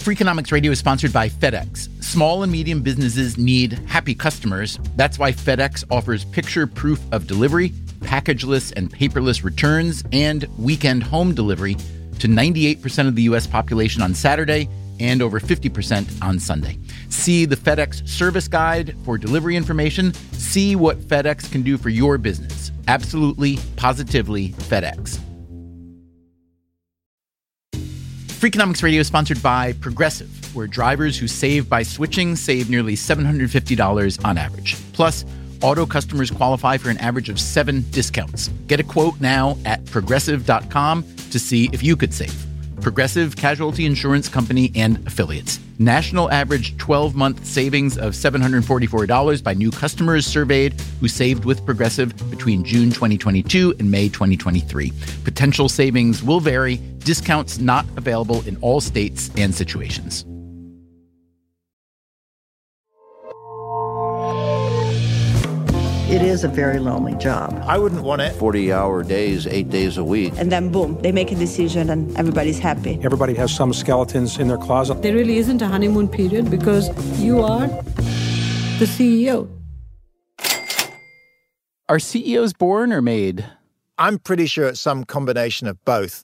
Freakonomics Radio is sponsored by FedEx. Small and medium businesses need happy customers. That's why FedEx offers picture proof of delivery, packageless and paperless returns, and weekend home delivery to 98% of the U.S. population on Saturday and over 50% on Sunday. See the FedEx service guide for delivery information. See what FedEx can do for your business. Absolutely, positively FedEx. Freakonomics Radio is sponsored by Progressive, where drivers who save by switching save nearly $750 on average. Plus, auto customers qualify for an average of 7 discounts. Get a quote now at Progressive.com to see if you could save. Progressive Casualty Insurance Company and Affiliates. National average 12-month savings of $744 by new customers surveyed who saved with Progressive between June 2022 and May 2023. Potential savings will vary. Discounts not available in all states and situations. It is a very lonely job. I wouldn't want it. 40-hour days, 8 days a week. And then boom, they make a decision and everybody's happy. Everybody has some skeletons in their closet. There really isn't a honeymoon period because you are the CEO. Are CEOs born or made? I'm pretty sure it's some combination of both.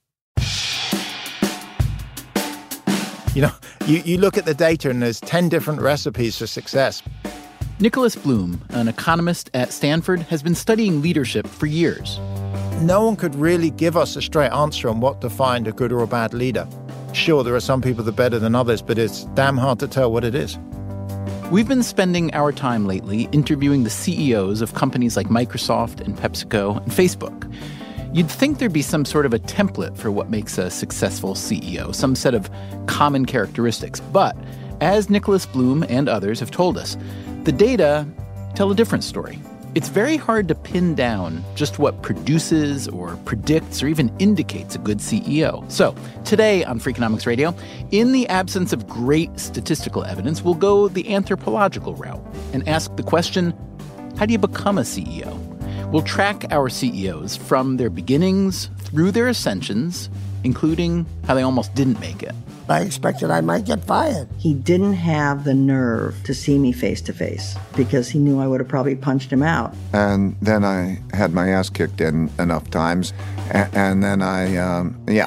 You know, you look at the data and there's 10 different recipes for success. Nicholas Bloom, an economist at Stanford, has been studying leadership for years. No one could really give us a straight answer on what defined a good or a bad leader. Sure, there are some people that are better than others, but it's damn hard to tell what it is. We've been spending our time lately interviewing the CEOs of companies like Microsoft and PepsiCo and Facebook. You'd think there'd be some sort of a template for what makes a successful CEO, some set of common characteristics. But as Nicholas Bloom and others have told us, the data tell a different story. It's very hard to pin down just what produces or predicts or even indicates a good CEO. So today on Freakonomics Radio, in the absence of great statistical evidence, we'll go the anthropological route and ask the question, how do you become a CEO? We'll track our CEOs from their beginnings through their ascensions, including how they almost didn't make it. I expected I might get fired. He didn't have the nerve to see me face to face because he knew I would have probably punched him out. And then I had my ass kicked in enough times. And then yeah.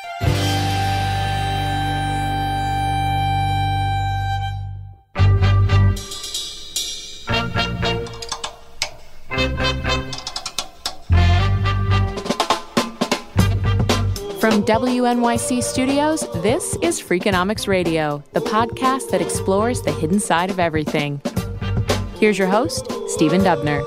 From WNYC Studios, this is Freakonomics Radio, the podcast that explores the hidden side of everything. Here's your host, Stephen Dubner.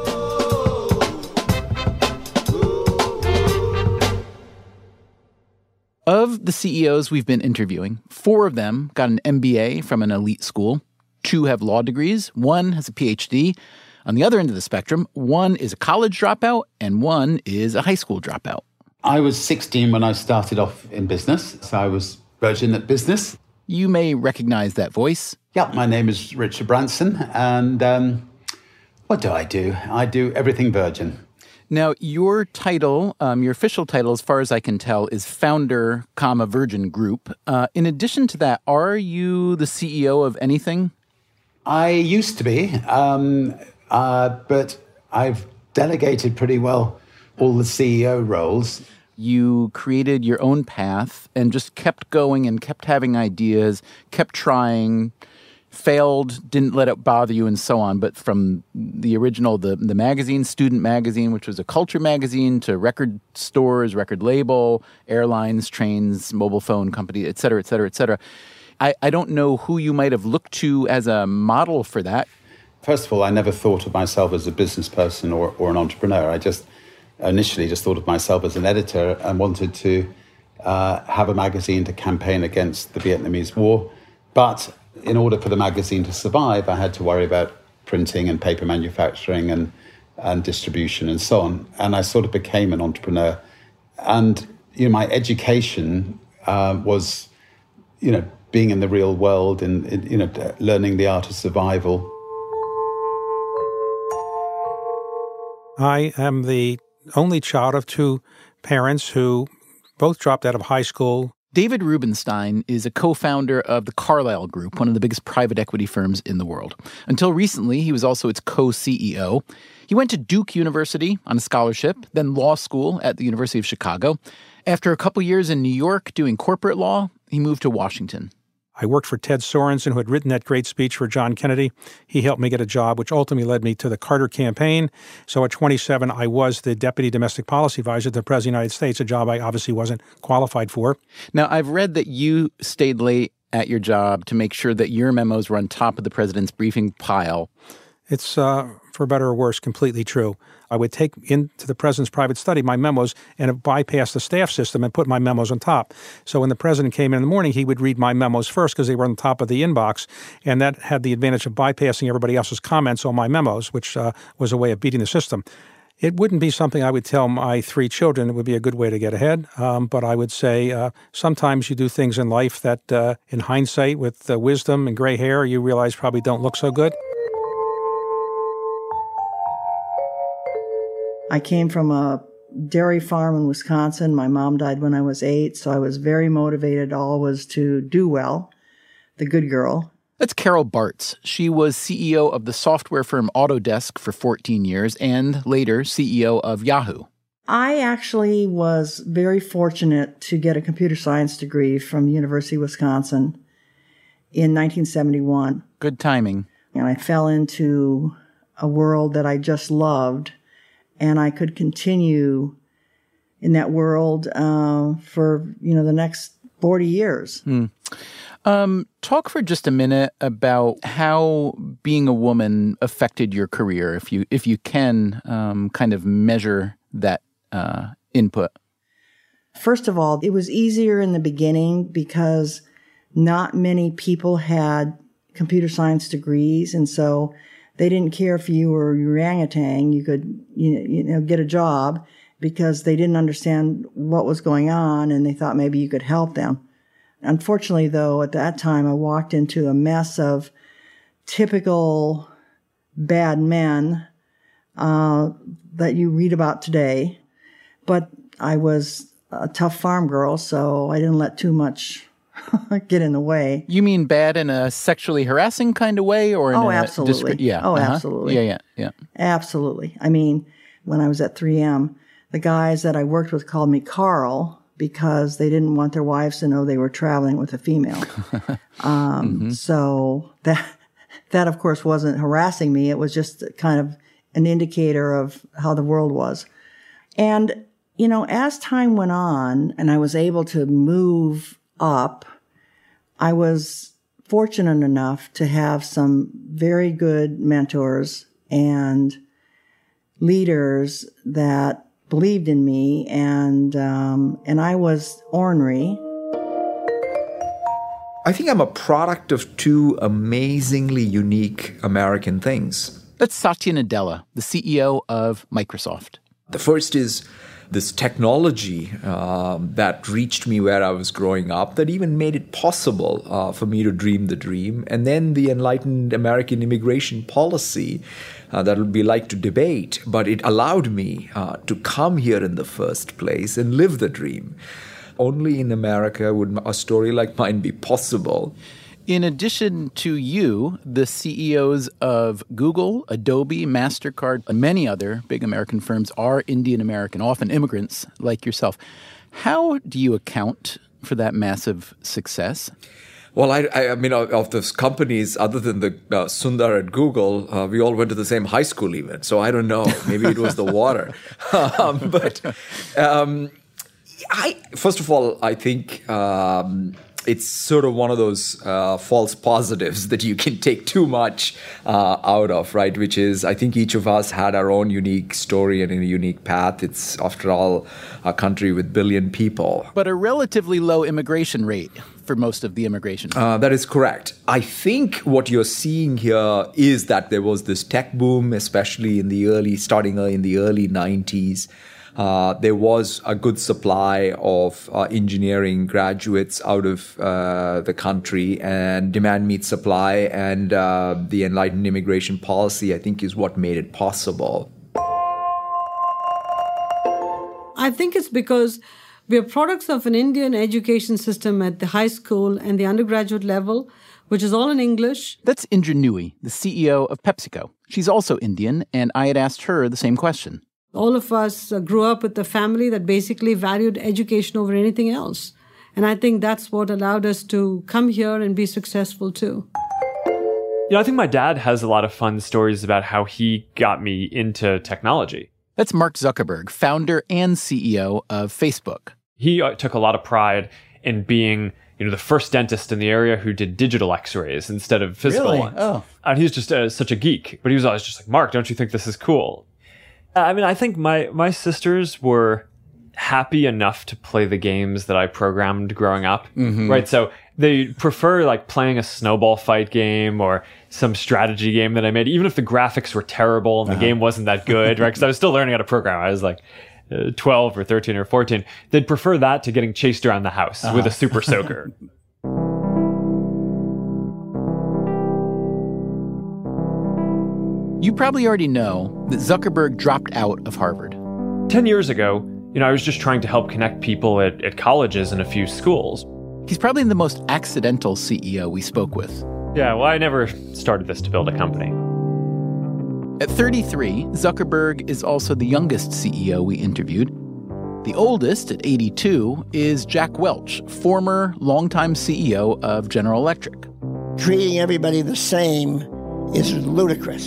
Of the CEOs we've been interviewing, 4 of them got an MBA from an elite school, 2 have law degrees, 1 has a PhD. On the other end of the spectrum, 1 is a college dropout and 1 is a high school dropout. I was 16 when I started off in business, so I was virgin at business. You may recognize that voice. Yeah, my name is Richard Branson, and what do? I do everything Virgin. Now, your title, your official title, as far as I can tell, is founder, Virgin Group. In addition to that, are you the CEO of anything? I used to be, but I've delegated pretty well all the CEO roles. You created your own path and just kept going and kept having ideas, kept trying, failed, didn't let it bother you, and so on. But from the original, the magazine, Student Magazine, which was a culture magazine, to record stores, record label, airlines, trains, mobile phone company, et cetera, et cetera, et cetera. I don't know who you might have looked to as a model for that. First of all, I never thought of myself as a business person or an entrepreneur. I initially just thought of myself as an editor and wanted to have a magazine to campaign against the Vietnamese War. But in order for the magazine to survive, I had to worry about printing and paper manufacturing and distribution and so on. And I sort of became an entrepreneur. And my education was, being in the real world and learning the art of survival. I am the only child of 2 parents who both dropped out of high school. David Rubenstein is a co-founder of the Carlyle Group, one of the biggest private equity firms in the world. Until recently, he was also its co-CEO. He went to Duke University on a scholarship, then law school at the University of Chicago. After a couple years in New York doing corporate law, he moved to Washington. I worked for Ted Sorensen, who had written that great speech for John Kennedy. He helped me get a job, which ultimately led me to the Carter campaign. So at 27, I was the Deputy Domestic Policy Advisor to the President of the United States, a job I obviously wasn't qualified for. Now, I've read that you stayed late at your job to make sure that your memos were on top of the president's briefing pile. It's, for better or worse, completely true. I would take into the president's private study my memos and bypass the staff system and put my memos on top. So when the president came in the morning, he would read my memos first because they were on top of the inbox, and that had the advantage of bypassing everybody else's comments on my memos, which was a way of beating the system. It wouldn't be something I would tell my 3 children. It would be a good way to get ahead. But I would say sometimes you do things in life that, in hindsight, with wisdom and gray hair, you realize probably don't look so good. I came from a dairy farm in Wisconsin. My mom died when I was 8, so I was very motivated always to do well, the good girl. That's Carol Bartz. She was CEO of the software firm Autodesk for 14 years and later CEO of Yahoo. I actually was very fortunate to get a computer science degree from the University of Wisconsin in 1971. Good timing. And I fell into a world that I just loved. And I could continue in that world for, the next 40 years. Talk for just a minute about how being a woman affected your career, if you can kind of measure that input. First of all, it was easier in the beginning because not many people had computer science degrees, and so they didn't care if you were orangutan. You could, get a job because they didn't understand what was going on, and they thought maybe you could help them. Unfortunately, though, at that time, I walked into a mess of typical bad men that you read about today. But I was a tough farm girl, so I didn't let too much get in the way. You mean bad in a sexually harassing kind of way, or in absolutely. Absolutely. Yeah. Absolutely. I mean, when I was at 3M, the guys that I worked with called me Carl because they didn't want their wives to know they were traveling with a female. So that of course wasn't harassing me. It was just kind of an indicator of how the world was. And, as time went on and I was able to move up, I was fortunate enough to have some very good mentors and leaders that believed in me, and I was ornery. I think I'm a product of 2 amazingly unique American things. That's Satya Nadella, the CEO of Microsoft. The first is this technology that reached me where I was growing up, that even made it possible for me to dream the dream. And then the enlightened American immigration policy that would be like to debate, but it allowed me to come here in the first place and live the dream. Only in America would a story like mine be possible. In addition to you, the CEOs of Google, Adobe, MasterCard, and many other big American firms are Indian American, often immigrants like yourself. How do you account for that massive success? Well, I mean, of those companies, other than the Sundar at Google, we all went to the same high school even. So I don't know. Maybe it was the water. First of all, I think it's sort of one of those false positives that you can take too much out of, right? Which is, I think each of us had our own unique story and a unique path. It's, after all, a country with 1 billion people. But a relatively low immigration rate for most of the immigration. That is correct. I think what you're seeing here is that there was this tech boom, especially starting in the early 90s. There was a good supply of engineering graduates out of the country, and demand meets supply, and the enlightened immigration policy, I think, is what made it possible. I think it's because We are products of an Indian education system at the high school and the undergraduate level, which is all in English. That's Indra Nooyi, the CEO of PepsiCo. She's also Indian, and I had asked her the same question. All of us grew up with a family that basically valued education over anything else. And I think that's what allowed us to come here and be successful too. I think my dad has a lot of fun stories about how he got me into technology. That's Mark Zuckerberg, founder and CEO of Facebook. He took a lot of pride in being, the first dentist in the area who did digital x-rays instead of physical ones. Oh. And he was just such a geek. But he was always just like, Mark, don't you think this is cool? I think my sisters were happy enough to play the games that I programmed growing up, right? So they prefer like playing a snowball fight game or some strategy game that I made, even if the graphics were terrible and the game wasn't that good, right? Because I was still learning how to program. I was like 12 or 13 or 14. They'd prefer that to getting chased around the house with a super soaker. You probably already know that Zuckerberg dropped out of Harvard. 10 years ago, I was just trying to help connect people at colleges and a few schools. He's probably the most accidental CEO we spoke with. Yeah, well, I never started this to build a company. At 33, Zuckerberg is also the youngest CEO we interviewed. The oldest, at 82, is Jack Welch, former longtime CEO of General Electric. Treating everybody the same is ludicrous,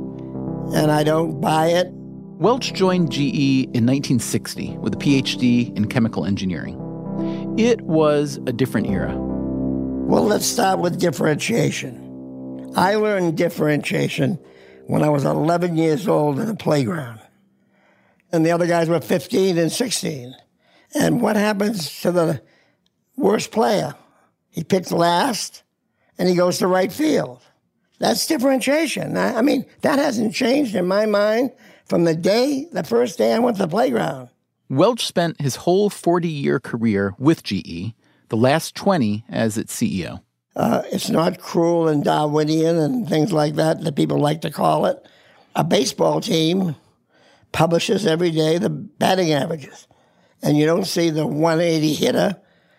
and I don't buy it. Welch joined GE in 1960 with a PhD in chemical engineering. It was a different era. Well, let's start with differentiation. I learned differentiation when I was 11 years old in the playground. And the other guys were 15 and 16. And what happens to the worst player? He picked last, and he goes to right field. That's differentiation. I mean, that hasn't changed in my mind from the first day I went to the playground. Welch spent his whole 40-year career with GE, the last 20 as its CEO. It's not cruel and Darwinian and things like that people like to call it. A baseball team publishes every day the batting averages, and you don't see the 180 hitter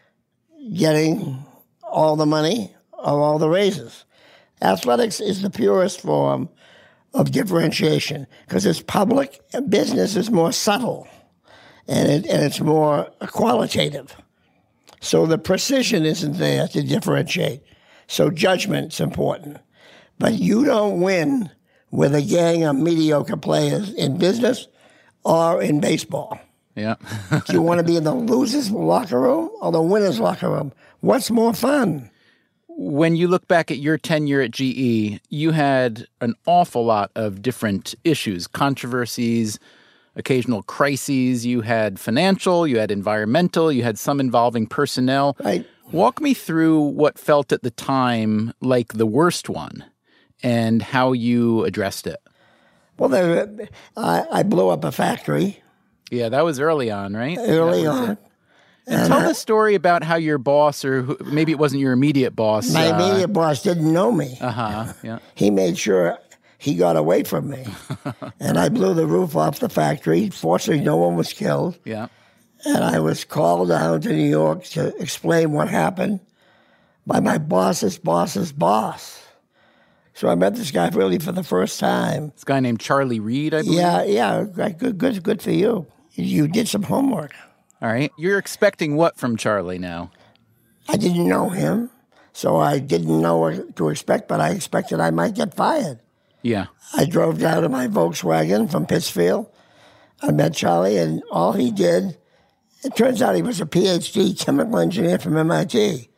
getting all the money or all the raises. Athletics is the purest form of differentiation because it's public and business is more subtle and it's more qualitative. So the precision isn't there to differentiate. So judgment's important. But you don't win with a gang of mediocre players in business or in baseball. Yeah. Do you want to be in the losers' locker room or the winners' locker room? What's more fun? When you look back at your tenure at GE, you had an awful lot of different issues, controversies, occasional crises. You had financial, you had environmental, you had some involving personnel. Right. Walk me through what felt at the time like the worst one and how you addressed it. Well, I blew up a factory. Yeah, that was early on, right? Early on. And tell the story about how your boss, or maybe it wasn't your immediate boss. My immediate boss didn't know me. Yeah. He made sure he got away from me. And I blew the roof off the factory. Fortunately, no one was killed. Yeah. And I was called down to New York to explain what happened by my boss's boss's boss. So I met this guy really for the first time. This guy named Charlie Reed, I believe? Yeah. Good for you. You did some homework. All right. You're expecting what from Charlie now? I didn't know him, so I didn't know what to expect, but I expected I might get fired. Yeah. I drove down to my Volkswagen from Pittsfield. I met Charlie, and all he did, it turns out he was a PhD chemical engineer from MIT.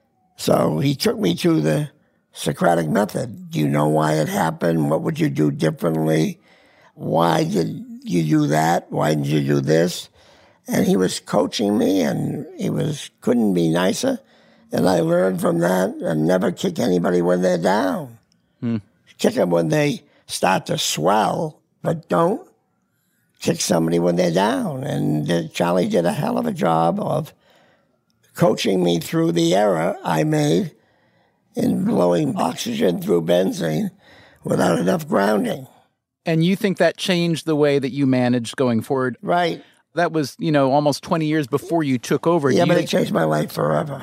So he took me to the Socratic method. Do you know why it happened? What would you do differently? Why did you do that? Why didn't you do this? And he was coaching me, and couldn't be nicer. And I learned from that and never kick anybody when they're down. Kick them when they start to swell, but don't kick somebody when they're down. And Charlie did a hell of a job of coaching me through the error I made in blowing oxygen through benzene without enough grounding. And you think that changed the way that you managed going forward? Right. That was, almost 20 years before you took over. Yeah, but it changed my life forever.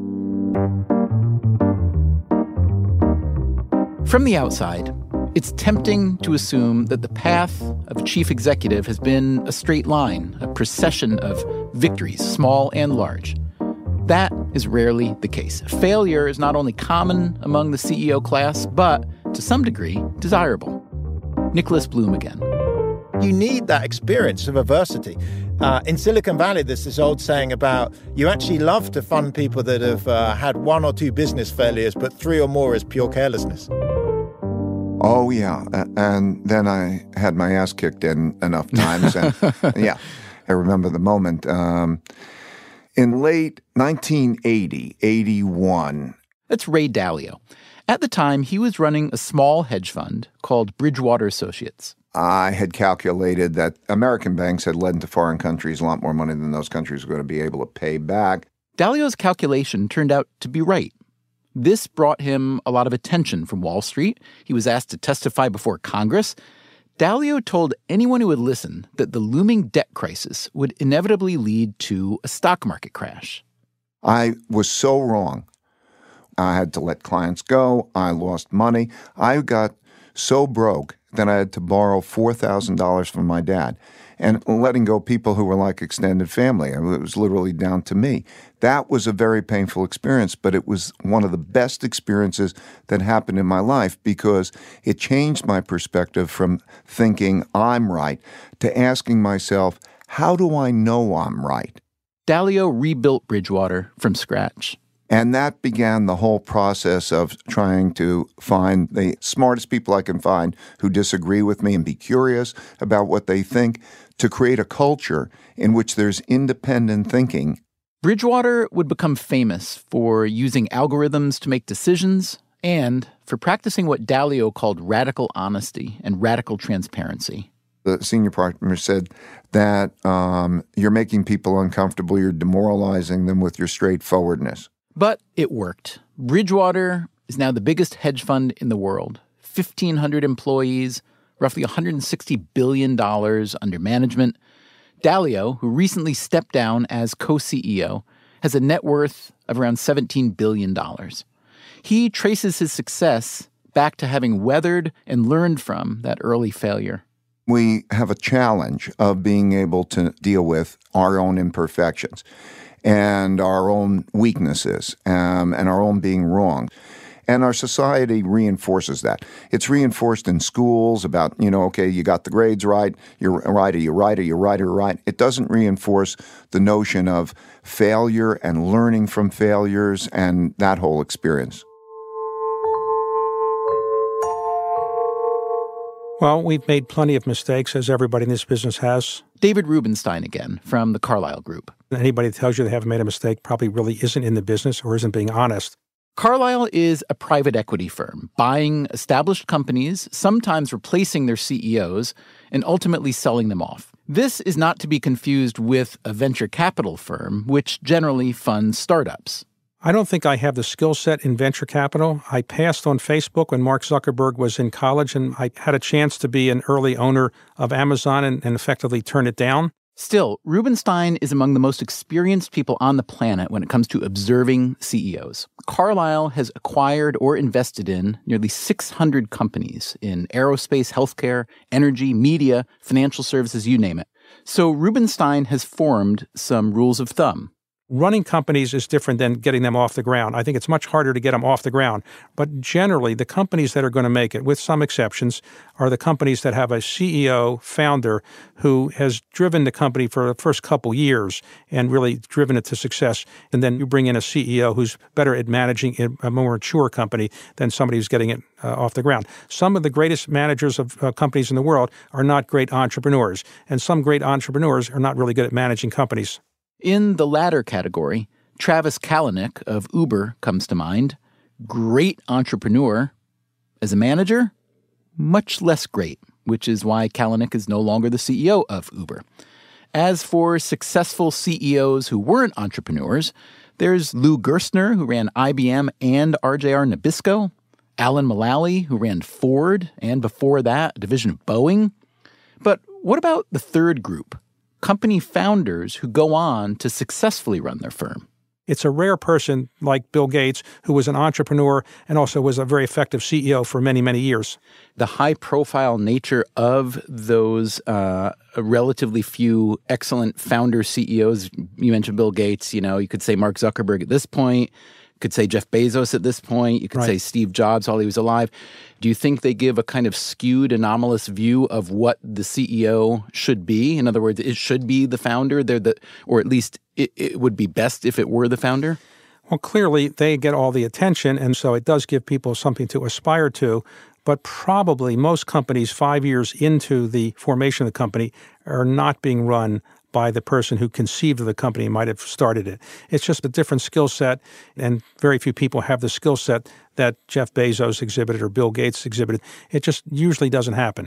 From the outside, it's tempting to assume that the path of chief executive has been a straight line, a procession of victories, small and large. That is rarely the case. Failure is not only common among the CEO class, but to some degree, desirable. Nicholas Bloom again. You need that experience of adversity. In Silicon Valley, there's this old saying about you actually love to fund people that have had 1 or 2 business failures, but 3 or more is pure carelessness. Oh, yeah. And then I had my ass kicked in enough times. And yeah, I remember the moment. In late 1980, 81. That's Ray Dalio. At the time, he was running a small hedge fund called Bridgewater Associates. I had calculated that American banks had lent to foreign countries a lot more money than those countries were going to be able to pay back. Dalio's calculation turned out to be right. This brought him a lot of attention from Wall Street. He was asked to testify before Congress. Dalio told anyone who would listen that the looming debt crisis would inevitably lead to a stock market crash. I was so wrong. I had to let clients go. I lost money. I got so broke that I had to borrow $4,000 from my dad and letting go people who were like extended family. It was literally down to me. That was a very painful experience, but it was one of the best experiences that happened in my life because it changed my perspective from thinking I'm right to asking myself, how do I know I'm right? Dalio rebuilt Bridgewater from scratch. And that began the whole process of trying to find the smartest people I can find who disagree with me and be curious about what they think to create a culture in which there's independent thinking. Bridgewater would become famous for using algorithms to make decisions and for practicing what Dalio called radical honesty and radical transparency. The senior partner said that you're making people uncomfortable, you're demoralizing them with your straightforwardness. But it worked. Bridgewater is now the biggest hedge fund in the world. 1,500 employees, roughly $160 billion under management. Dalio, who recently stepped down as co-CEO, has a net worth of around $17 billion. He traces his success back to having weathered and learned from that early failure. We have a challenge of being able to deal with our own imperfections and our own weaknesses, and our own being wrong. And our society reinforces that. It's reinforced in schools about, okay, you got the grades right, you're right, or you're right, or you're right, or you're right. It doesn't reinforce the notion of failure and learning from failures and that whole experience. Well, we've made plenty of mistakes, as everybody in this business has. David Rubenstein again, from the Carlyle Group. Anybody that tells you they haven't made a mistake probably really isn't in the business or isn't being honest. Carlyle is a private equity firm, buying established companies, sometimes replacing their CEOs, and ultimately selling them off. This is not to be confused with a venture capital firm, which generally funds startups. I don't think I have the skill set in venture capital. I passed on Facebook when Mark Zuckerberg was in college, and I had a chance to be an early owner of Amazon and effectively turn it down. Still, Rubenstein is among the most experienced people on the planet when it comes to observing CEOs. Carlyle has acquired or invested in nearly 600 companies in aerospace, healthcare, energy, media, financial services, you name it. So Rubenstein has formed some rules of thumb. Running companies is different than getting them off the ground. I think it's much harder to get them off the ground. But generally, the companies that are going to make it, with some exceptions, are the companies that have a CEO, founder, who has driven the company for the first couple years and really driven it to success. And then you bring in a CEO who's better at managing a more mature company than somebody who's getting it off the ground. Some of the greatest managers of companies in the world are not great entrepreneurs. And some great entrepreneurs are not really good at managing companies. In the latter category, Travis Kalanick of Uber comes to mind. Great entrepreneur. As a manager, much less great, which is why Kalanick is no longer the CEO of Uber. As for successful CEOs who weren't entrepreneurs, there's Lou Gerstner, who ran IBM and RJR Nabisco, Alan Mulally, who ran Ford, and before that, a division of Boeing. But what about the third group? company founders who go on to successfully run their firm. It's a rare person like Bill Gates, who was an entrepreneur and also was a very effective CEO for many, many years. The high-profile nature of those relatively few excellent founder CEOs, you mentioned Bill Gates, you could say Mark Zuckerberg at this point, you could say Jeff Bezos at this point, you could say Steve Jobs while he was alive. Do you think they give a kind of skewed, anomalous view of what the CEO should be? In other words, it should be the founder, or at least it would be best if it were the founder? Well, clearly they get all the attention, and so it does give people something to aspire to. But probably most companies 5 years into the formation of the company are not being run by the person who conceived of the company and might have started it. It's just a different skill set, and very few people have the skill set that Jeff Bezos exhibited or Bill Gates exhibited. It just usually doesn't happen.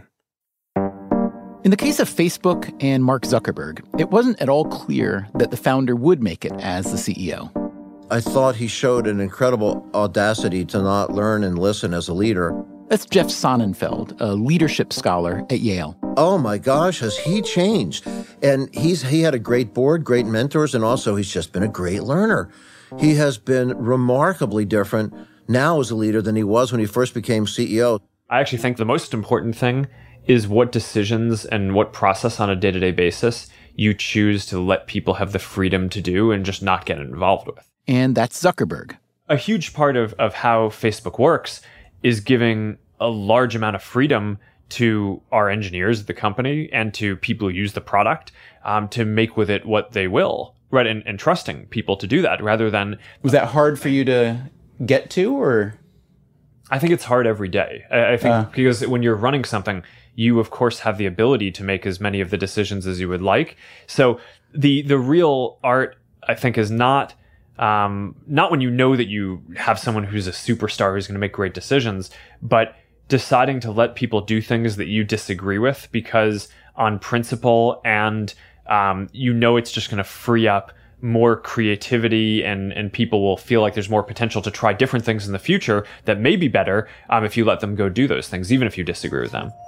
In the case of Facebook and Mark Zuckerberg, it wasn't at all clear that the founder would make it as the CEO. I thought he showed an incredible audacity to not learn and listen as a leader. That's Jeff Sonnenfeld, a leadership scholar at Yale. Oh my gosh, has he changed? And he had a great board, great mentors, and also he's just been a great learner. He has been remarkably different now as a leader than he was when he first became CEO. I actually think the most important thing is what decisions and what process on a day-to-day basis you choose to let people have the freedom to do and just not get involved with. And that's Zuckerberg. A huge part of how Facebook works is giving a large amount of freedom to our engineers at the company and to people who use the product to make with it what they will, right? And trusting people to do that rather than... Was that hard for you to get to, or...? I think it's hard every day. I think because when you're running something, you, of course, have the ability to make as many of the decisions as you would like. So the real art, I think, is not when you know that you have someone who's a superstar who's going to make great decisions, but deciding to let people do things that you disagree with because on principle and it's just going to free up more creativity and people will feel like there's more potential to try different things in the future that may be better if you let them go do those things, even if you disagree with them.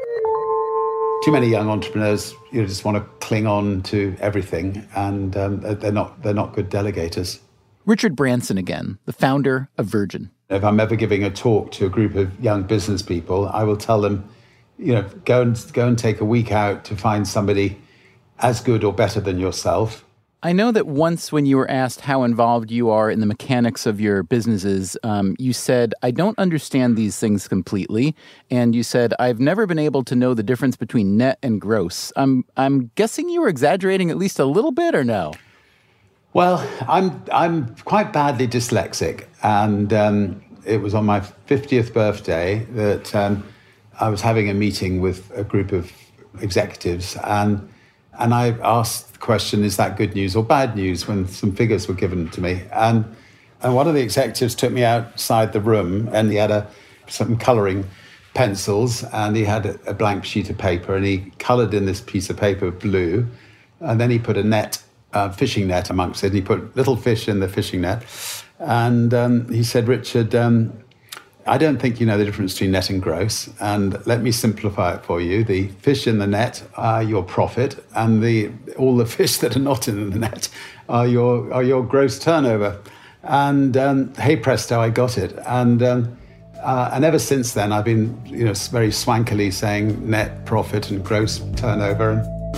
Too many young entrepreneurs, just want to cling on to everything, and they're not good delegators. Richard Branson again, the founder of Virgin. If I'm ever giving a talk to a group of young business people, I will tell them, go and take a week out to find somebody as good or better than yourself. I know that once when you were asked how involved you are in the mechanics of your businesses, you said, I don't understand these things completely. And you said, I've never been able to know the difference between net and gross. I'm guessing you were exaggerating at least a little bit, or no? Well, I'm quite badly dyslexic. And it was on my 50th birthday that I was having a meeting with a group of executives. And I asked the question, is that good news or bad news, when some figures were given to me. And one of the executives took me outside the room, and he had some colouring pencils, and he had a blank sheet of paper, and he coloured in this piece of paper blue. And then he put a fishing net amongst it, and he put little fish in the fishing net. And he said, Richard, I don't think you know the difference between net and gross, and let me simplify it for you. The fish in the net are your profit, and all the fish that are not in the net are your gross turnover. And hey presto, I got it. And ever since then, I've been very swankily saying net profit and gross turnover.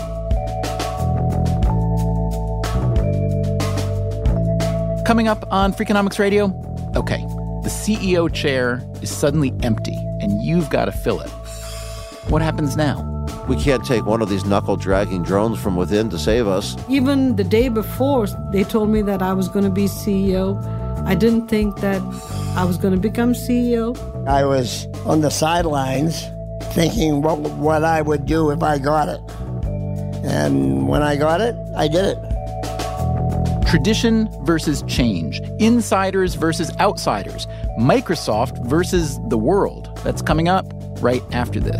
Coming up on Freakonomics Radio, okay, the CEO chair is suddenly empty, and you've got to fill it. What happens now? We can't take one of these knuckle-dragging drones from within to save us. Even the day before they told me that I was going to be CEO, I didn't think that I was going to become CEO. I was on the sidelines thinking what I would do if I got it. And when I got it, I did it. Tradition versus change. Insiders versus outsiders. Microsoft versus the world. That's coming up right after this.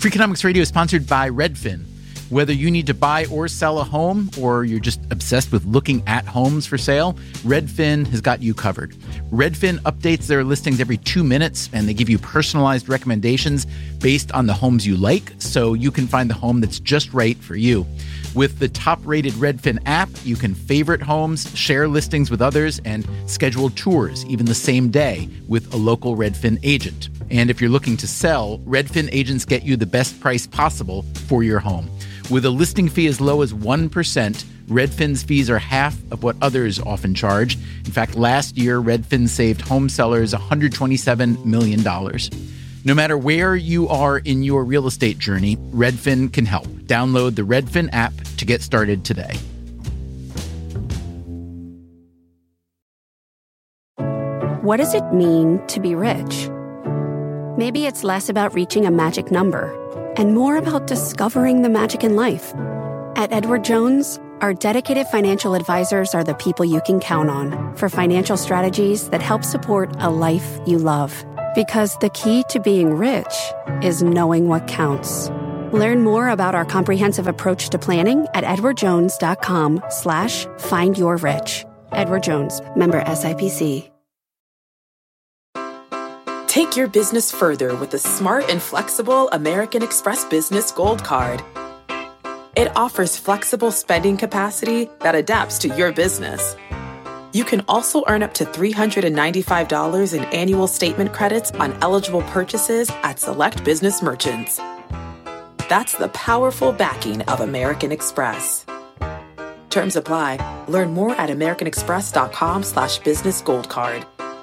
Freakonomics Radio is sponsored by Redfin. Whether you need to buy or sell a home, or you're just obsessed with looking at homes for sale, Redfin has got you covered. Redfin updates their listings every 2 minutes, and they give you personalized recommendations based on the homes you like, so you can find the home that's just right for you. With the top-rated Redfin app, you can favorite homes, share listings with others, and schedule tours even the same day with a local Redfin agent. And if you're looking to sell, Redfin agents get you the best price possible for your home. With a listing fee as low as 1%, Redfin's fees are half of what others often charge. In fact, last year, Redfin saved home sellers $127 million. No matter where you are in your real estate journey, Redfin can help. Download the Redfin app to get started today. What does it mean to be rich? Maybe it's less about reaching a magic number and more about discovering the magic in life. At Edward Jones, our dedicated financial advisors are the people you can count on for financial strategies that help support a life you love. Because the key to being rich is knowing what counts. Learn more about our comprehensive approach to planning at edwardjones.com/findyourrich. Edward Jones, member SIPC. Take your business further with the smart and flexible American Express Business Gold Card. It offers flexible spending capacity that adapts to your business. You can also earn up to $395 in annual statement credits on eligible purchases at select business merchants. That's the powerful backing of American Express. Terms apply. Learn more at americanexpress.com/business gold card.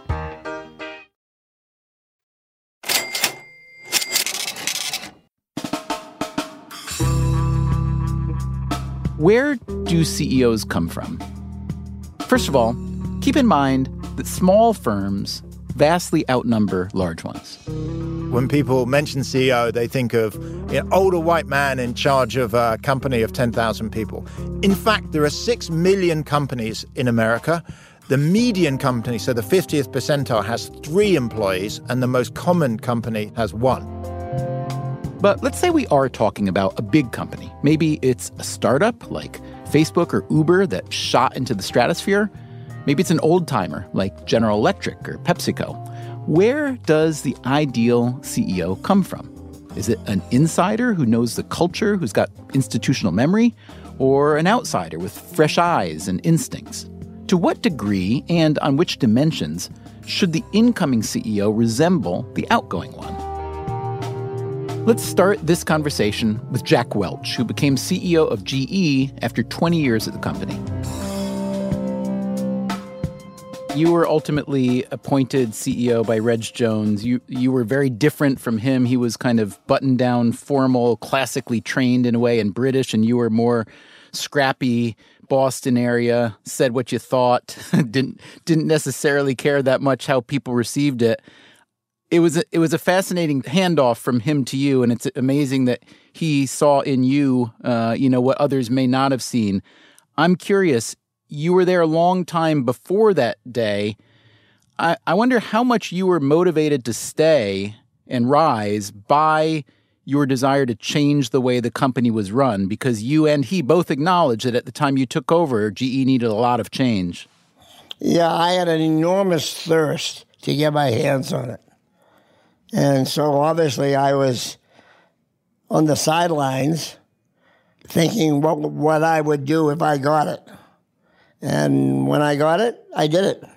Where do CEOs come from? First of all, keep in mind that small firms vastly outnumber large ones. When people mention CEO, they think of an older white man in charge of a company of 10,000 people. In fact, there are 6 million companies in America. The median company, so the 50th percentile, has 3 employees, and the most common company has 1. But let's say we are talking about a big company. Maybe it's a startup like Facebook or Uber that shot into the stratosphere. Maybe it's an old-timer like General Electric or PepsiCo. Where does the ideal CEO come from? Is it an insider who knows the culture, who's got institutional memory, or an outsider with fresh eyes and instincts? To what degree and on which dimensions should the incoming CEO resemble the outgoing one? Let's start this conversation with Jack Welch, who became CEO of GE after 20 years at the company. You were ultimately appointed CEO by Reg Jones. You were very different from him. He was kind of buttoned down, formal, classically trained in a way, and British, and you were more scrappy, Boston area, said what you thought, didn't necessarily care that much how people received it. It was a fascinating handoff from him to you, and it's amazing that he saw in you, what others may not have seen. I'm curious, you were there a long time before that day. I wonder how much you were motivated to stay and rise by your desire to change the way the company was run, because you and he both acknowledged that at the time you took over, GE needed a lot of change. Yeah, I had an enormous thirst to get my hands on it. And so obviously I was on the sidelines thinking what I would do if I got it. And when I got it, I did it.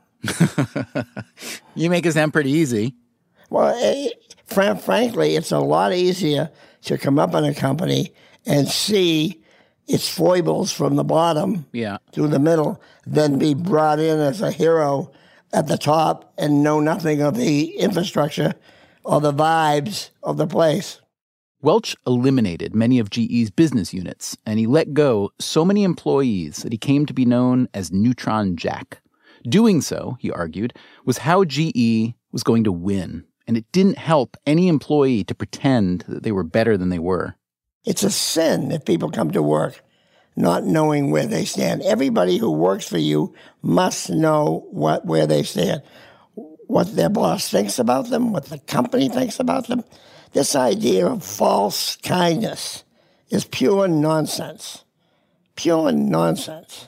You make it sound pretty easy. Well, frankly, it's a lot easier to come up in a company and see its foibles from the bottom to the middle than be brought in as a hero at the top and know nothing of the infrastructure or the vibes of the place. Welch eliminated many of GE's business units, and he let go so many employees that he came to be known as Neutron Jack. Doing so, he argued, was how GE was going to win, and it didn't help any employee to pretend that they were better than they were. It's a sin if people come to work not knowing where they stand. Everybody who works for you must know where they stand, what their boss thinks about them, what the company thinks about them. This idea of false kindness is pure nonsense. Pure nonsense.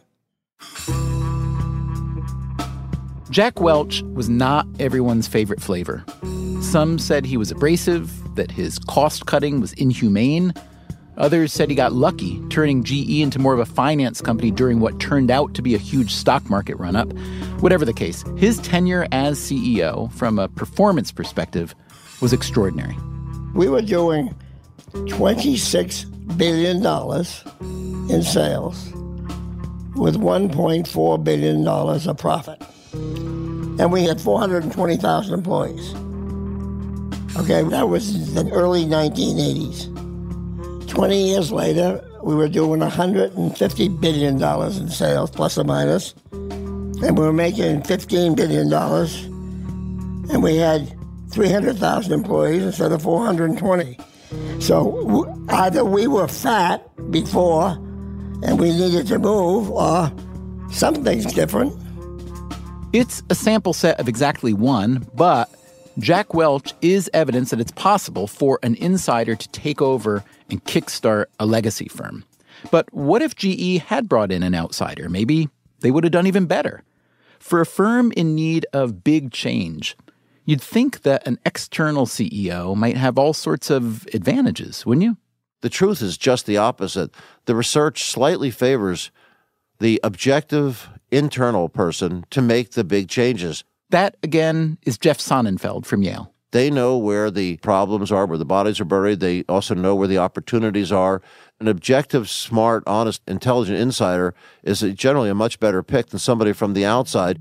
Jack Welch was not everyone's favorite flavor. Some said he was abrasive, that his cost-cutting was inhumane. Others said he got lucky, turning GE into more of a finance company during what turned out to be a huge stock market run-up. Whatever the case, his tenure as CEO, from a performance perspective, was extraordinary. We were doing $26 billion in sales with $1.4 billion of profit. And we had 420,000 employees. Okay, that was the early 1980s. 20 years later, we were doing $150 billion in sales, plus or minus. And we were making $15 billion. And we had 300,000 employees instead of 420. So either we were fat before and we needed to move, or something's different. It's a sample set of exactly one, but Jack Welch is evidence that it's possible for an insider to take over and kickstart a legacy firm. But what if GE had brought in an outsider? Maybe they would have done even better. For a firm in need of big change, you'd think that an external CEO might have all sorts of advantages, wouldn't you? The truth is just the opposite. The research slightly favors the objective internal person to make the big changes. That, again, is Jeff Sonnenfeld from Yale. They know where the problems are, where the bodies are buried. They also know where the opportunities are. An objective, smart, honest, intelligent insider is generally a much better pick than somebody from the outside.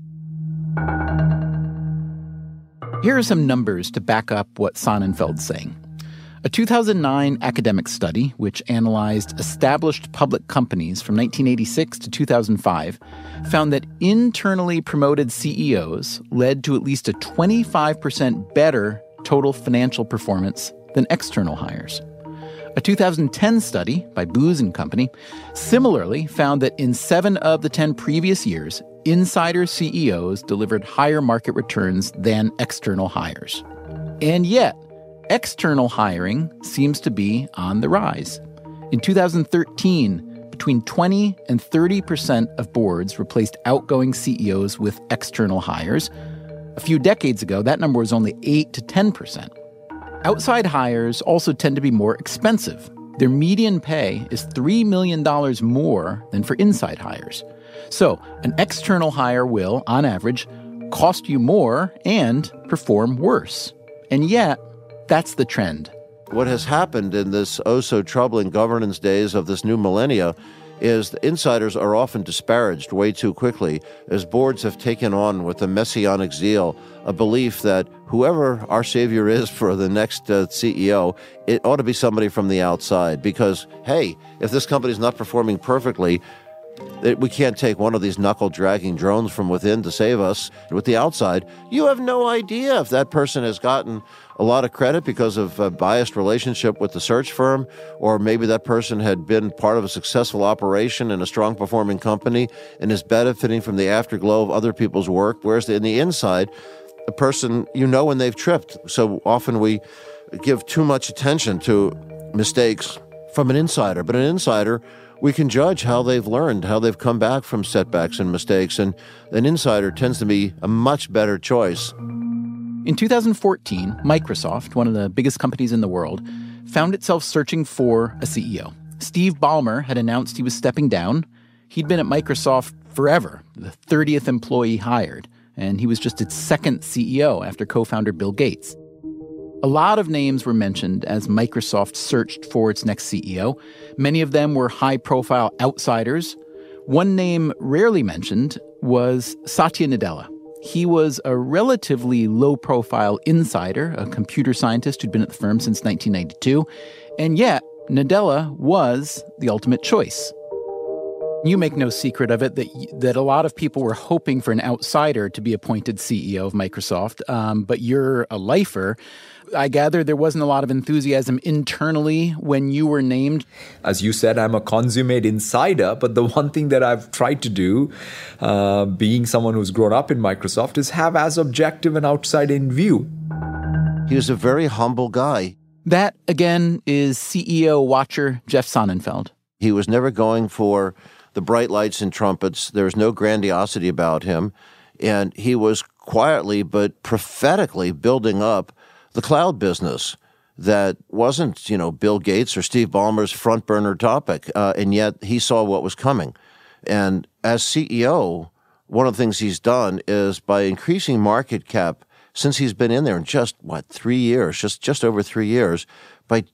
Here are some numbers to back up what Sonnenfeld's saying. A 2009 academic study, which analyzed established public companies from 1986 to 2005, found that internally promoted CEOs led to at least a 25% better total financial performance than external hires. A 2010 study by Booz & Company similarly found that in 7 of the 10 previous years, insider CEOs delivered higher market returns than external hires. And yet, external hiring seems to be on the rise. In 2013, between 20 and 30% of boards replaced outgoing CEOs with external hires. A few decades ago, that number was only 8 to 10%. Outside hires also tend to be more expensive. Their median pay is $3 million more than for inside hires. So an external hire will, on average, cost you more and perform worse. And yet, that's the trend. What has happened in this oh-so-troubling governance days of this new millennia is the insiders are often disparaged way too quickly as boards have taken on with a messianic zeal a belief that whoever our savior is for the next CEO, it ought to be somebody from the outside because, hey, if this company's not performing perfectly, we can't take one of these knuckle-dragging drones from within to save us. With the outside, you have no idea if that person has gotten a lot of credit because of a biased relationship with the search firm, or maybe that person had been part of a successful operation in a strong-performing company and is benefiting from the afterglow of other people's work, whereas in the inside, a person, you know when they've tripped. So often we give too much attention to mistakes from an insider, but an insider, we can judge how they've learned, how they've come back from setbacks and mistakes, and an insider tends to be a much better choice. In 2014, Microsoft, one of the biggest companies in the world, found itself searching for a CEO. Steve Ballmer had announced he was stepping down. He'd been at Microsoft forever, the 30th employee hired, and he was just its second CEO after co-founder Bill Gates. A lot of names were mentioned as Microsoft searched for its next CEO. Many of them were high-profile outsiders. One name rarely mentioned was Satya Nadella. He was a relatively low-profile insider, a computer scientist who'd been at the firm since 1992, and yet Nadella was the ultimate choice. You make no secret of it that a lot of people were hoping for an outsider to be appointed CEO of Microsoft, but you're a lifer. I gather there wasn't a lot of enthusiasm internally when you were named. As you said, I'm a consummate insider, but the one thing that I've tried to do, being someone who's grown up in Microsoft, is have as objective an outside-in view. He was a very humble guy. That, again, is CEO watcher Jeff Sonnenfeld. He was never going for the bright lights and trumpets. There was no grandiosity about him. And he was quietly but prophetically building up the cloud business that wasn't, Bill Gates or Steve Ballmer's front burner topic. And yet he saw what was coming. And as CEO, one of the things he's done is by increasing market cap since he's been in there in just 3 years, just over 3 years, by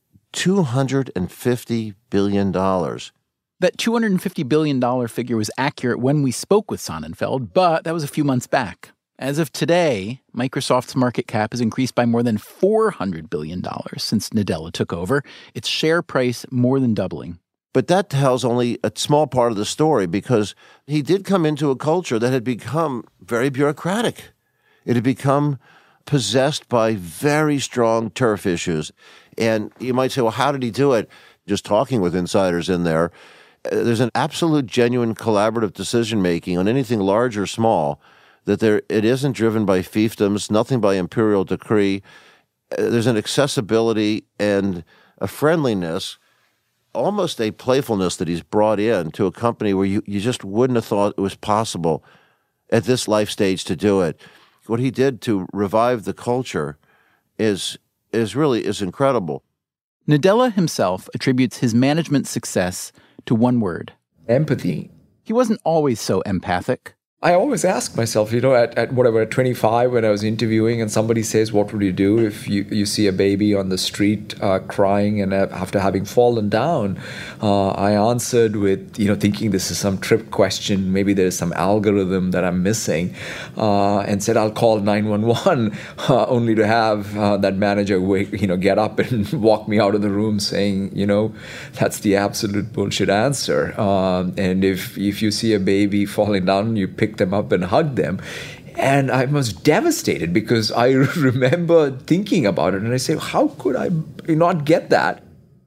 $250 billion. That $250 billion figure was accurate when we spoke with Sonnenfeld, but that was a few months back. As of today, Microsoft's market cap has increased by more than $400 billion since Nadella took over, its share price more than doubling. But that tells only a small part of the story because he did come into a culture that had become very bureaucratic. It had become possessed by very strong turf issues. And you might say, well, how did he do it? Just talking with insiders in there, there's an absolute genuine collaborative decision-making on anything large or small, that it isn't driven by fiefdoms, nothing by imperial decree. There's an accessibility and a friendliness, almost a playfulness that he's brought in to a company where you just wouldn't have thought it was possible at this life stage to do it. What he did to revive the culture is really incredible. Nadella himself attributes his management success to one word: empathy. He wasn't always so empathic. I always ask myself, at 25 when I was interviewing and somebody says, what would you do if you see a baby on the street crying and after having fallen down? I answered with, thinking this is some trick question, maybe there's some algorithm that I'm missing, and said, I'll call 911, only to have that manager get up and walk me out of the room saying, that's the absolute bullshit answer. And if you see a baby falling down, you pick them up and hug them. And I was devastated because I remember thinking about it and I say, how could I not get that?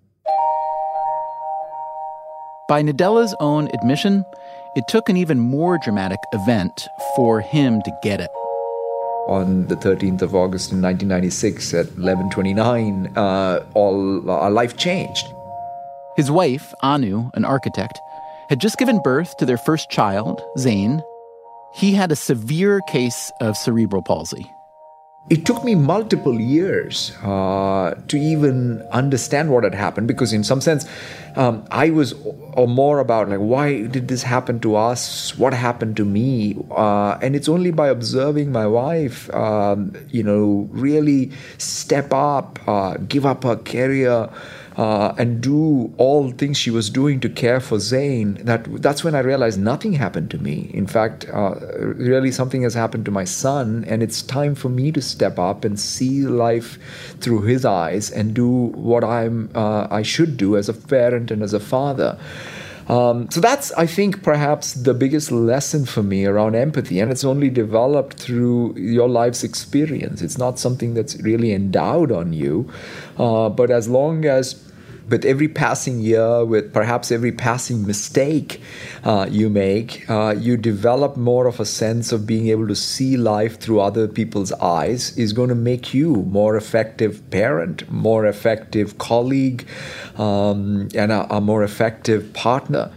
By Nadella's own admission, it took an even more dramatic event for him to get it. On the 13th of August in 1996 at 11:29, our life changed. His wife, Anu, an architect, had just given birth to their first child, Zain. He had a severe case of cerebral palsy. It took me multiple years to even understand what had happened because in some sense, I was more about why did this happen to us? What happened to me? And it's only by observing my wife, really step up, give up her career, and do all things she was doing to care for Zain, that's when I realized nothing happened to me. In fact, really something has happened to my son, and it's time for me to step up and see life through his eyes and do what I should do as a parent and as a father. So that's, I think, perhaps the biggest lesson for me around empathy, and it's only developed through your life's experience. It's not something that's really endowed on you, but as long as with every passing year, with perhaps every passing mistake you make, you develop more of a sense of being able to see life through other people's eyes is going to make you more effective parent, more effective colleague, and a more effective partner.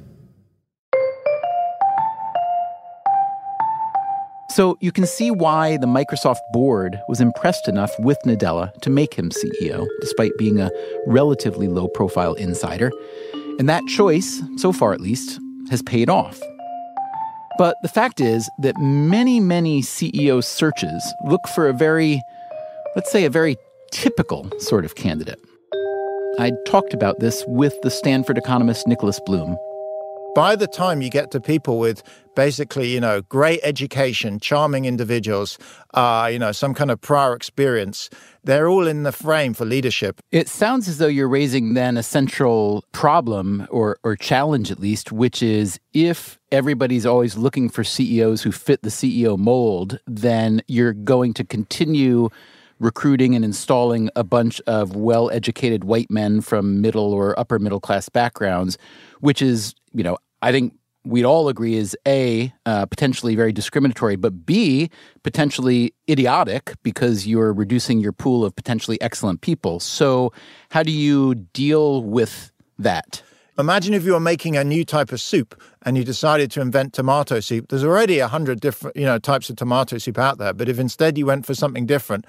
So you can see why the Microsoft board was impressed enough with Nadella to make him CEO, despite being a relatively low-profile insider. And that choice, so far at least, has paid off. But the fact is that many, many CEO searches look for a very typical sort of candidate. I talked about this with the Stanford economist Nicholas Bloom. By the time you get to people with basically, great education, charming individuals, some kind of prior experience, they're all in the frame for leadership. It sounds as though you're raising then a central problem or challenge at least, which is if everybody's always looking for CEOs who fit the CEO mold, then you're going to continue recruiting and installing a bunch of well-educated white men from middle or upper middle class backgrounds, which is, I think we'd all agree is A, potentially very discriminatory, but B, potentially idiotic because you're reducing your pool of potentially excellent people. So how do you deal with that? Imagine if you were making a new type of soup and you decided to invent tomato soup. There's already 100 different, types of tomato soup out there. But if instead you went for something different,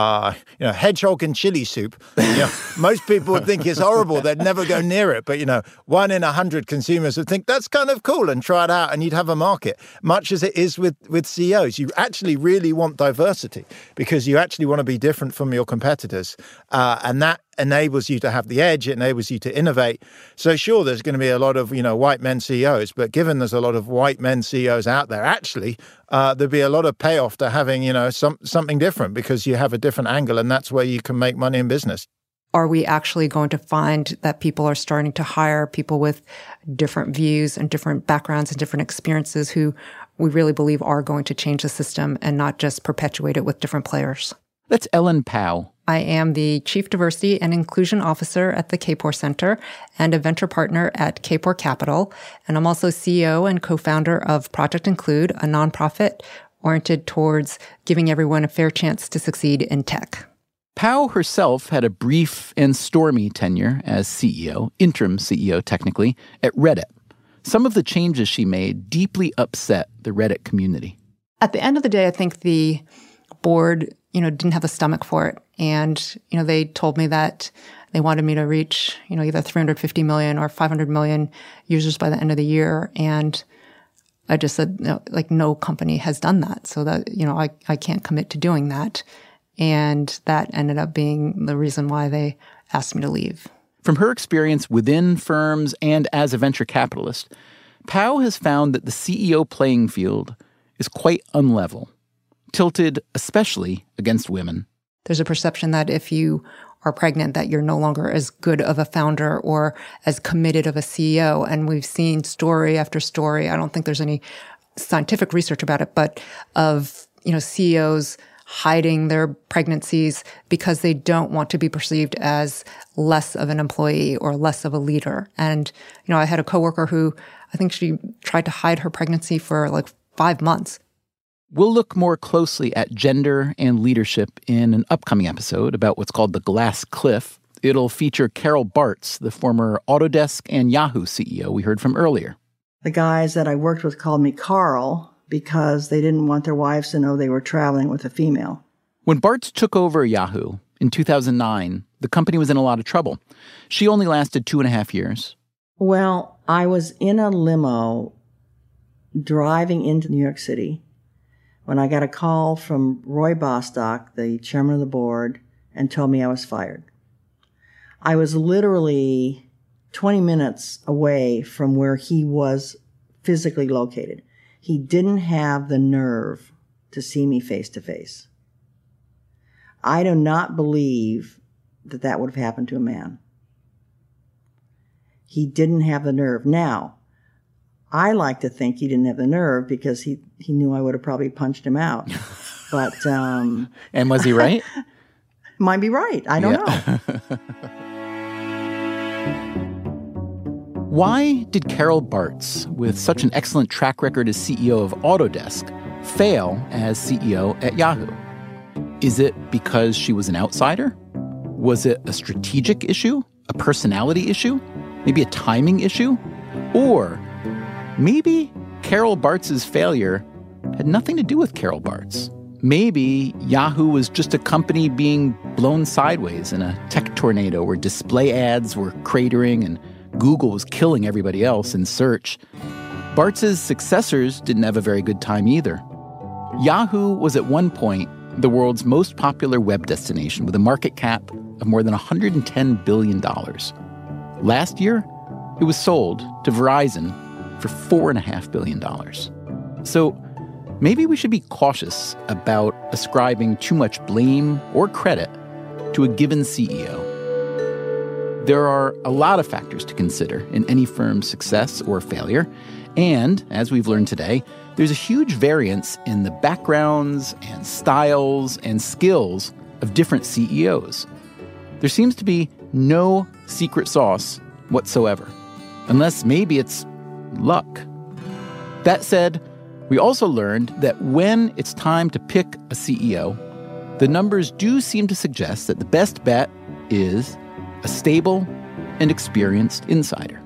hedgehog and chili soup, most people would think it's horrible. They'd never go near it. But, 1 in 100 consumers would think that's kind of cool and try it out, and you'd have a market. Much as it is with CEOs, you actually really want diversity because you actually want to be different from your competitors. And that enables you to have the edge. It enables you to innovate. So sure, there's going to be a lot of, white men CEOs, but given there's a lot of white men CEOs out there, actually, there'd be a lot of payoff to having, something different because you have a different angle, and that's where you can make money in business. Are we actually going to find that people are starting to hire people with different views and different backgrounds and different experiences who we really believe are going to change the system and not just perpetuate it with different players? That's Ellen Pao. I am the Chief Diversity and Inclusion Officer at the Kapor Center and a venture partner at Kapor Capital. And I'm also CEO and co-founder of Project Include, a nonprofit oriented towards giving everyone a fair chance to succeed in tech. Pao herself had a brief and stormy tenure as CEO, interim CEO technically, at Reddit. Some of the changes she made deeply upset the Reddit community. At the end of the day, I think the board didn't have the stomach for it. And, they told me that they wanted me to reach, either 350 million or 500 million users by the end of the year. And I just said, no company has done that. So that, I can't commit to doing that. And that ended up being the reason why they asked me to leave. From her experience within firms and as a venture capitalist, Pao has found that the CEO playing field is quite unlevel, tilted especially against women. There's a perception that if you are pregnant, that you're no longer as good of a founder or as committed of a CEO. And we've seen story after story. I don't think there's any scientific research about it, but of, CEOs hiding their pregnancies because they don't want to be perceived as less of an employee or less of a leader. And, I had a coworker who I think she tried to hide her pregnancy for 5 months. We'll look more closely at gender and leadership in an upcoming episode about what's called the Glass Cliff. It'll feature Carol Bartz, the former Autodesk and Yahoo CEO we heard from earlier. The guys that I worked with called me Carl because they didn't want their wives to know they were traveling with a female. When Bartz took over Yahoo in 2009, the company was in a lot of trouble. She only lasted 2.5 years. Well, I was in a limo driving into New York City when I got a call from Roy Bostock, the chairman of the board, and told me I was fired. I was literally 20 minutes away from where he was physically located. He didn't have the nerve to see me face to face. I do not believe that that would have happened to a man. He didn't have the nerve. Now, I like to think he didn't have the nerve because he knew I would have probably punched him out. But and was he right? Might be right. I don't know. Why did Carol Bartz, with such an excellent track record as CEO of Autodesk, fail as CEO at Yahoo? Is it because she was an outsider? Was it a strategic issue? A personality issue? Maybe a timing issue? Or maybe Carol Bartz's failure had nothing to do with Carol Bartz. Maybe Yahoo was just a company being blown sideways in a tech tornado where display ads were cratering and Google was killing everybody else in search. Bartz's successors didn't have a very good time either. Yahoo was at one point the world's most popular web destination with a market cap of more than $110 billion. Last year, it was sold to Verizon for $4.5 billion. So maybe we should be cautious about ascribing too much blame or credit to a given CEO. There are a lot of factors to consider in any firm's success or failure. And, as we've learned today, there's a huge variance in the backgrounds and styles and skills of different CEOs. There seems to be no secret sauce whatsoever, unless maybe it's luck. That said, we also learned that when it's time to pick a CEO, the numbers do seem to suggest that the best bet is a stable and experienced insider.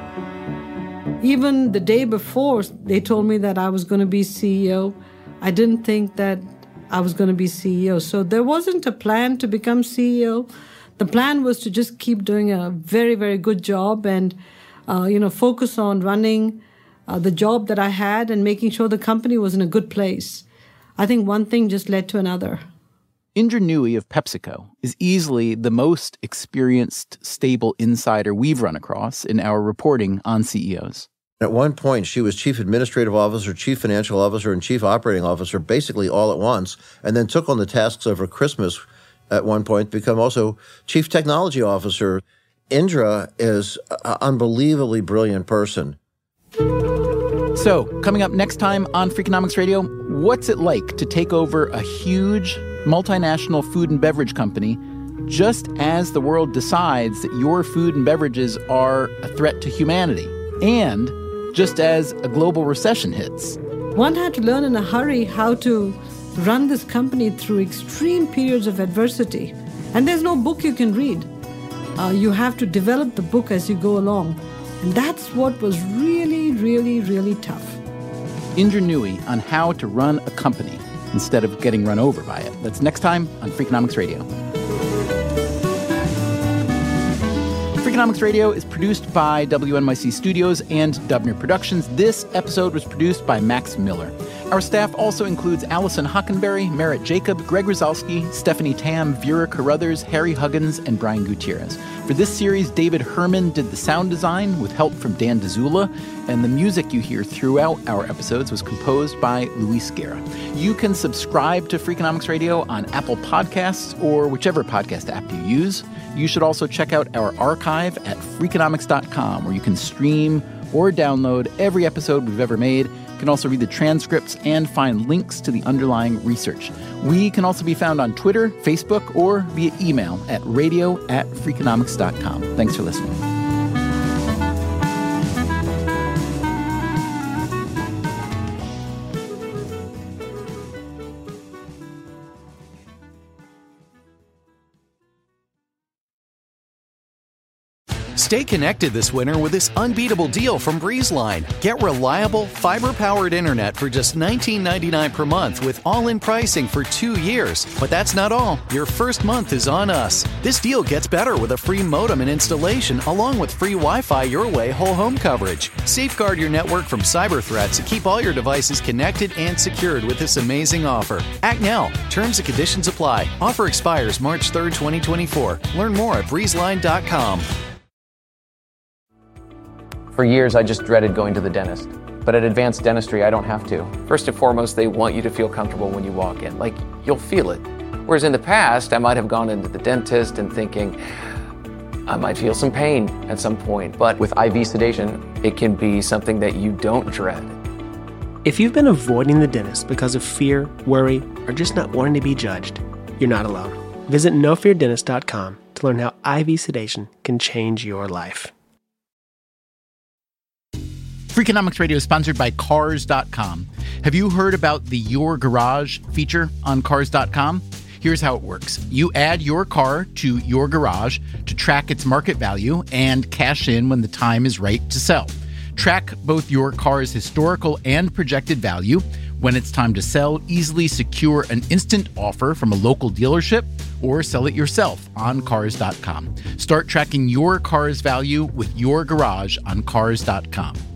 Even the day before they told me that I was going to be CEO, I didn't think that I was going to be CEO. So there wasn't a plan to become CEO. The plan was to just keep doing a very, very good job and, focus on running the job that I had and making sure the company was in a good place. I think one thing just led to another. Indra Nooyi of PepsiCo is easily the most experienced, stable insider we've run across in our reporting on CEOs. At one point, she was chief administrative officer, chief financial officer, and chief operating officer, basically all at once, and then took on the tasks over Christmas at one point, become also chief technology officer. Indra is an unbelievably brilliant person. So, coming up next time on Freakonomics Radio, what's it like to take over a huge multinational food and beverage company just as the world decides that your food and beverages are a threat to humanity, and just as a global recession hits? One had to learn in a hurry how to run this company through extreme periods of adversity. And there's no book you can read. You have to develop the book as you go along. And that's what was really, really, really tough. Indra Nooyi on how to run a company instead of getting run over by it. That's next time on Freakonomics Radio. Freakonomics Radio is produced by WNYC Studios and Dubner Productions. This episode was produced by Max Miller. Our staff also includes Allison Hockenberry, Merritt Jacob, Greg Rosalsky, Stephanie Tam, Vera Carruthers, Harry Huggins, and Brian Gutierrez. For this series, David Herman did the sound design with help from Dan DeZula, and the music you hear throughout our episodes was composed by Luis Guerra. You can subscribe to Freakonomics Radio on Apple Podcasts or whichever podcast app you use. You should also check out our archive at Freakonomics.com, where you can stream or download every episode we've ever made. You can also read the transcripts and find links to the underlying research. We can also be found on Twitter, Facebook, or via email at radio@freakonomics.com. Thanks for listening. Stay connected this winter with this unbeatable deal from BreezeLine. Get reliable, fiber-powered internet for just $19.99 per month with all-in pricing for 2 years. But that's not all. Your first month is on us. This deal gets better with a free modem and installation, along with free Wi-Fi your way whole home coverage. Safeguard your network from cyber threats and keep all your devices connected and secured with this amazing offer. Act now. Terms and conditions apply. Offer expires March 3rd, 2024. Learn more at breezeline.com. For years, I just dreaded going to the dentist. But at Advanced Dentistry, I don't have to. First and foremost, they want you to feel comfortable when you walk in. Like, you'll feel it. Whereas in the past, I might have gone into the dentist and thinking, I might feel some pain at some point. But with IV sedation, it can be something that you don't dread. If you've been avoiding the dentist because of fear, worry, or just not wanting to be judged, you're not alone. Visit NoFearDentist.com to learn how IV sedation can change your life. Freakonomics Radio is sponsored by Cars.com. Have you heard about the Your Garage feature on Cars.com? Here's how it works. You add your car to your garage to track its market value and cash in when the time is right to sell. Track both your car's historical and projected value. When it's time to sell, easily secure an instant offer from a local dealership or sell it yourself on Cars.com. Start tracking your car's value with your garage on Cars.com.